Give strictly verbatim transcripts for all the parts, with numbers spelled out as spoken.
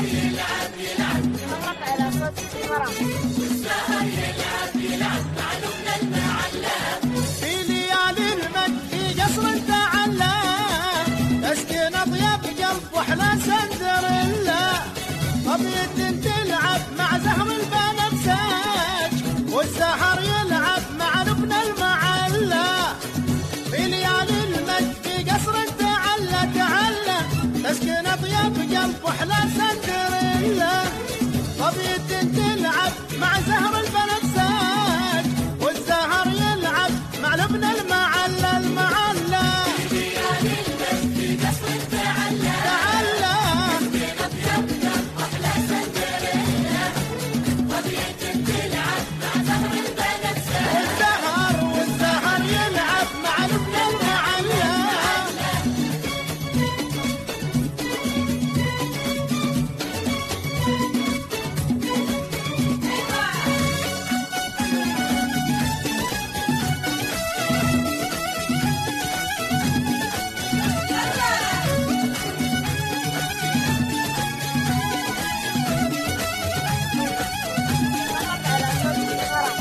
يلعب يلعب مرق على صوت المرأة والسهر يلعب يلعب مع لبنى المعلى في ليالي المجد في قصر تعلى تسكن اطيب قلب واحلى سندريلا طبيعة تلعب مع زهر البنفسج والسهر يلعب مع لبنى المعلى في ليالي المجد في قصر تعلى تعلى تسكن اطيب قلب واحلى سندريلا طبيعة تلعب مع زهر البنفسج والسهر يلعب مع لبنى المعلى المعلى في ليالي المجد في قصر تعلى تعلى تسكن أطيب قلب وأحلى سندريلا طبيعة تلعب مع زهر البنفسج والسهر والسهر يلعب مع لبنى المعلى مرق على صوت المرأة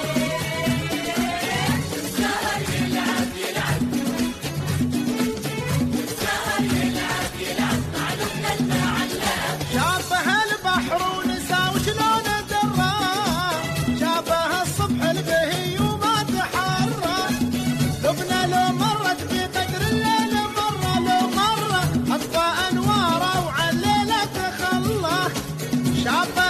السهر يلعب يلعب السهر يلعب يلعب مع لبنى المعلى شابه البحر ونسى وشلون درى شابه الصبح البهي وما تحرى لبنى لو مرت بقدر الليل مرة لو مرة أطفى أنواره وعليلة تخلى شابه